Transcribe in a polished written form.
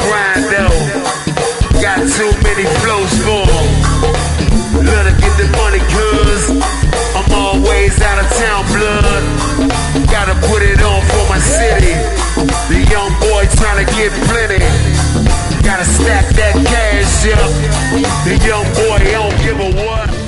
grind though. Got too many flows for 'em. Love to get the money cause I'm always out of town, blood. Gotta put it on for my city. The young boy trying to get plenty. Gotta stack that cash up. The young boy don't give a what.